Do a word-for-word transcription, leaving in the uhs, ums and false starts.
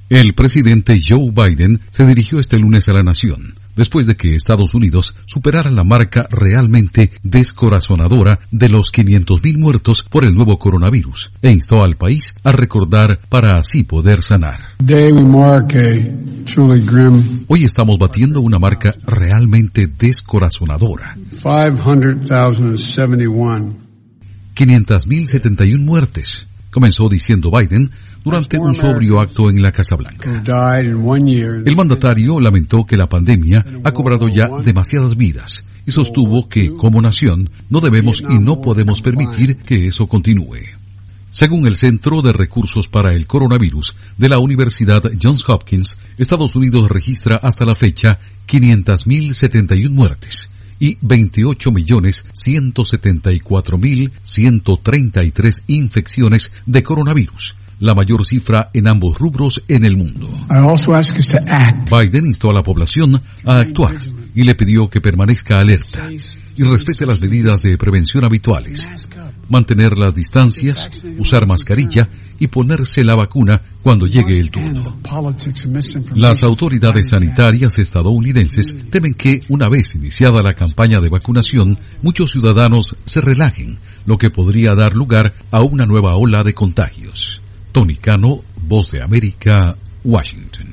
El presidente Joe Biden se dirigió este lunes a la nación, después de que Estados Unidos superara la marca realmente descorazonadora de los quinientos mil muertos por el nuevo coronavirus, e instó al país a recordar para así poder sanar. Hoy estamos batiendo una marca realmente descorazonadora. quinientas mil setenta y una muertes, comenzó diciendo Biden durante un sobrio acto en la Casa Blanca. El mandatario lamentó que la pandemia ha cobrado ya demasiadas vidas y sostuvo que, como nación, no debemos y no podemos permitir que eso continúe. Según el Centro de Recursos para el Coronavirus de la Universidad Johns Hopkins, Estados Unidos registra hasta la fecha quinientas mil setenta y una muertes y veintiocho millones ciento setenta y cuatro mil ciento treinta y tres infecciones de coronavirus, la mayor cifra en ambos rubros en el mundo. Biden instó a la población a actuar y le pidió que permanezca alerta y respete las medidas de prevención habituales, mantener las distancias, usar mascarilla y ponerse la vacuna cuando llegue el turno. Las autoridades sanitarias estadounidenses temen que, una vez iniciada la campaña de vacunación, muchos ciudadanos se relajen, lo que podría dar lugar a una nueva ola de contagios. Tony Cano, Voz de América, Washington.